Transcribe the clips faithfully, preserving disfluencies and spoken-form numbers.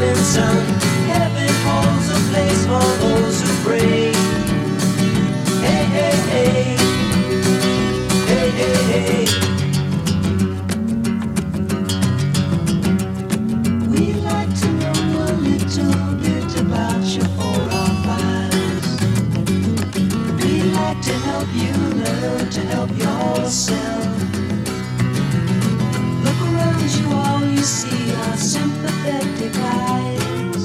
Robinson. Heaven holds a place for those who pray. Hey, hey, hey. Hey, hey, hey. We'd like to know a little bit about your oral files. We'd like to help you learn to help yourself. Look around you, all you see are sympathetic eyes.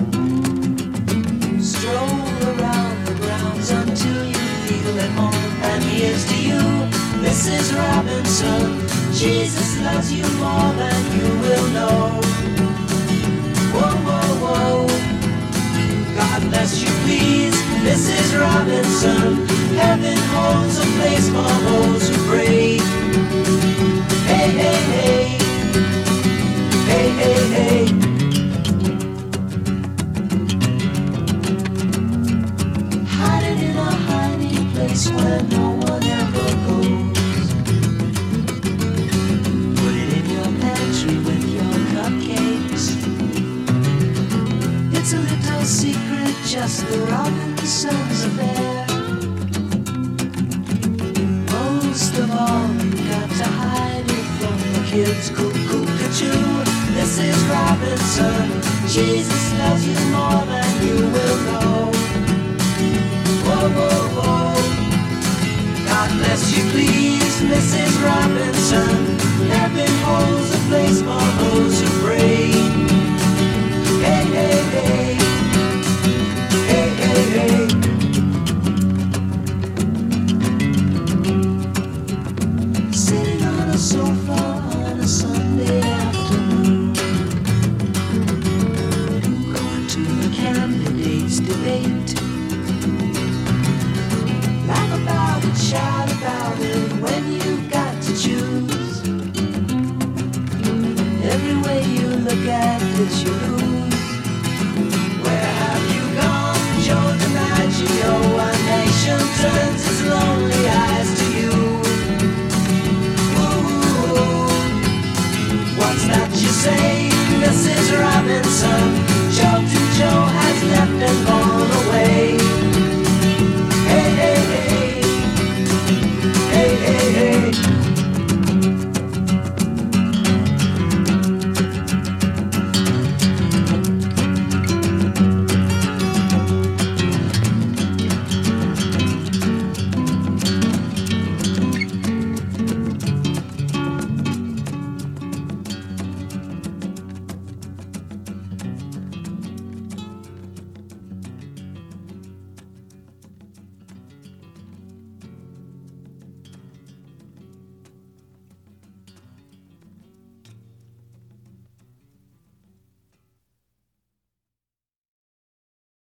Stroll around the grounds until you feel at home. And here's to you, Missus Robinson. Jesus loves you more than you will know. Whoa, whoa, whoa. God bless you, please, Missus Robinson. Heaven holds a place for those who pray. Hey, hey, hey. Hey, hey, hey. Hiding in a hiding place where no one ever goes. Put it in your pantry with your cupcakes. It's a little secret, just the Robinsons' affair. Most of all, you got to hide it from the kids. Cuckoo, cuckoo, Missus Robinson. Jesus loves you more than you will know. Whoa, whoa, whoa. God bless you, please, Missus Robinson. Heaven holds a place for those who pray. Hey, hey, hey. Hey, hey, hey. Sitting on a sofa on a Sunday afternoon, going to the candidates' debate. Laugh about it, shout about it when you've got to choose. Every way you look at it, you lose. Where have you gone, Joe DiMaggio? A nation turns its lonely eyes to you. Ooh, what's that you say, Missus